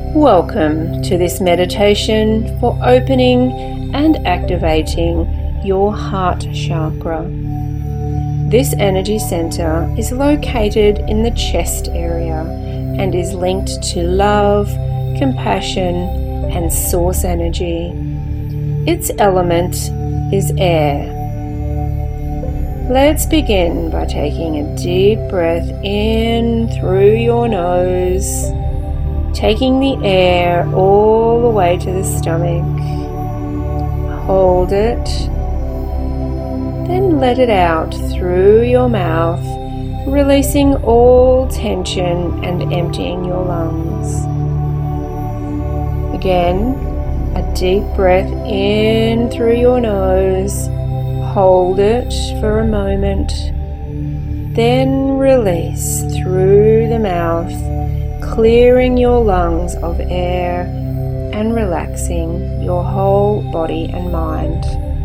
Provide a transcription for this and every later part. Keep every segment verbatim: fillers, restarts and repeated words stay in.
Welcome to this meditation for opening and activating your heart chakra. This energy center is located in the chest area and is linked to love, compassion, and source energy. Its element is air. Let's begin by taking a deep breath in through your nose, taking the air all the way to the stomach. Hold it, then let it out through your mouth, releasing all tension and emptying your lungs. Again, a deep breath in through your nose. Hold it for a moment, then release through the mouth, clearing your lungs of air and relaxing your whole body and mind.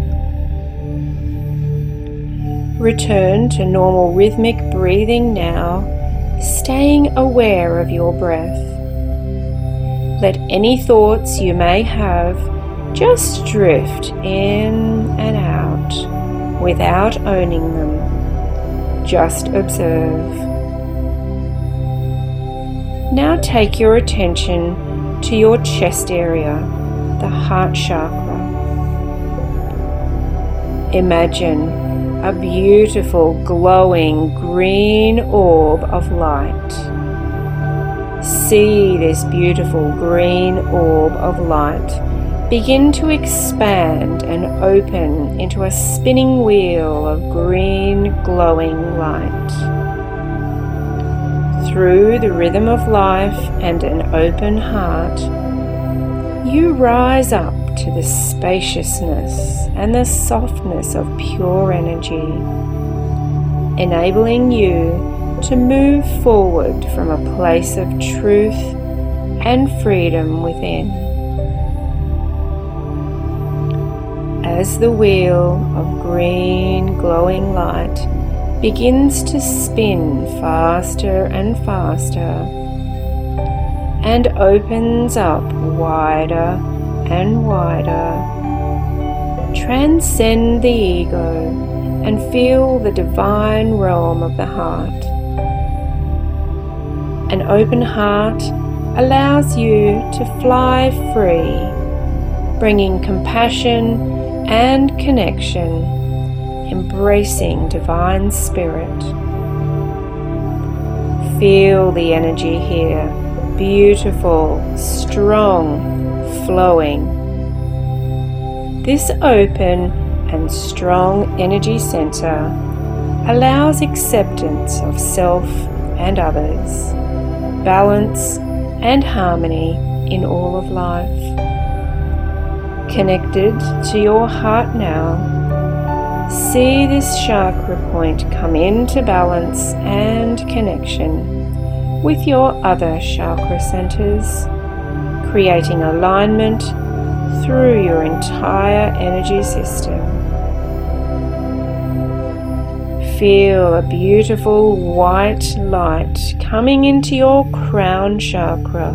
Return to normal rhythmic breathing now, staying aware of your breath. Let any thoughts you may have just drift in and out without owning them. Just observe. Now take your attention to your chest area, the heart chakra. Imagine a beautiful glowing green orb of light. See this beautiful green orb of light begin to expand and open into a spinning wheel of green glowing light. Through the rhythm of life and an open heart, you rise up to the spaciousness and the softness of pure energy, enabling you to move forward from a place of truth and freedom within. As the wheel of green glowing light begins to spin faster and faster and opens up wider and wider, transcend the ego and feel the divine realm of the heart. An open heart allows you to fly free, bringing compassion and connection, embracing divine spirit. Feel the energy here, beautiful, strong, flowing. This open and strong energy center allows acceptance of self and others, balance and harmony in all of life. Connected to your heart now, see this chakra point come into balance and connection with your other chakra centers, creating alignment through your entire energy system. Feel a beautiful white light coming into your crown chakra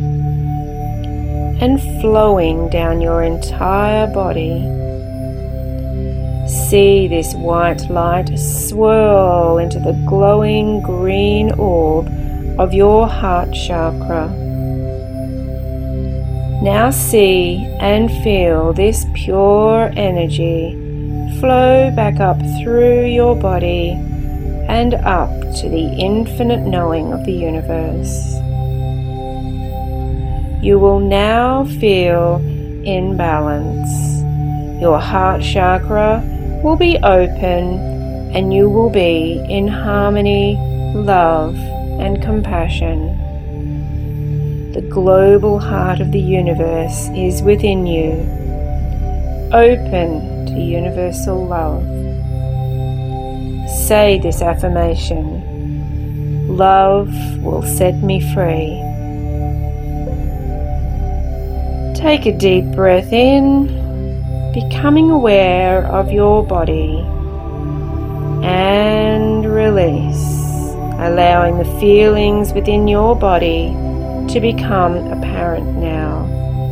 and flowing down your entire body. See this white light swirl into the glowing green orb of your heart chakra. Now see and feel this pure energy flow back up through your body and up to the infinite knowing of the universe. You will now feel in balance. Your heart chakra will be open and you will be in harmony, love, and compassion. The global heart of the universe is within you, open to universal love. Say this affirmation: love will set me free. Take a deep breath in, becoming aware of your body, and release, allowing the feelings within your body to become apparent now.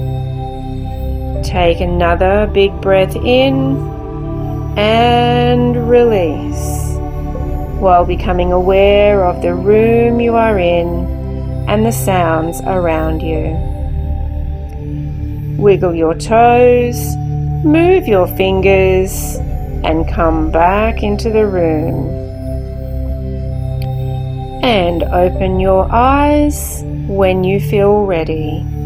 Take another big breath in and release, while becoming aware of the room you are in and the sounds around you. Wiggle your toes, move your fingers, and come back into the room. And open your eyes when you feel ready.